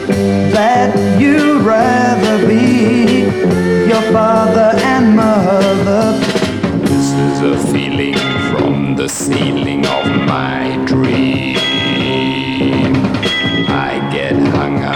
that you'd rather be your father and mother. This is a feeling from the ceiling of my dream.